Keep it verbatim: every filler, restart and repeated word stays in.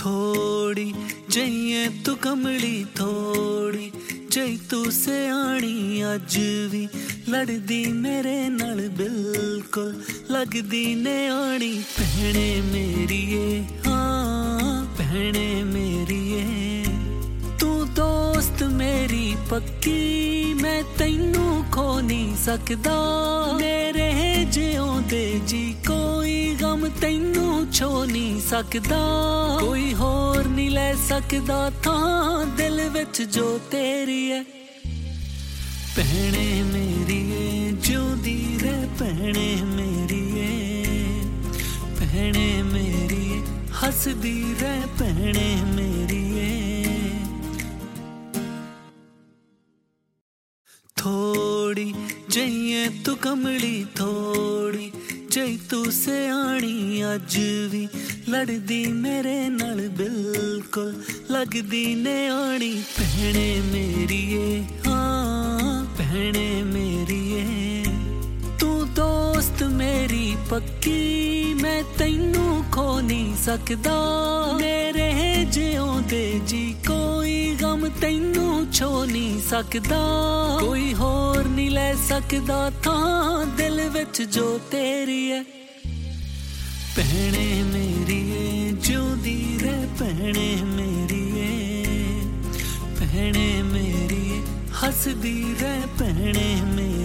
थोड़ी जइए तू कमली थोड़ी जई तू सियाणी अज भी लड़दी मेरे नाल बिल्कुल लगदी ने आनी भैणे मेरीए हाँ भैणे मेरीए तू दोस्त मेरी पक्की मैं तैनू खो नहीं सकदा मेरे जिउंदे जी कोई गम तैनू छो नहीं सकदा कोई होर नहीं ले सकदा थां दिल विच जो तेरी है भैणे मेरीए जिउंदी रह भैणे मेरीए भैणे मेरीए हसदी रह भैणे मेरीए थोड़ी जइए तू कमली थोड़ी जई तू सियाणी अज भी लड़दी मेरे नाल बिल्कुल लगदी ने आनी भैणे मेरीए हाँ भैणे मेरीए तू दोस्त मेरी पक्की मैं तैनू खो नहीं सकदा मेरे जिउंदे जी कोई गम तैनू छो नहीं सकदा कोई होर नहीं ले सकदा थां दिल विच जो तेरी है भैणे मेरीए जिउंदी रह भैणे मेरीए भैणे मेरीए हसदी रह भैणे मेरी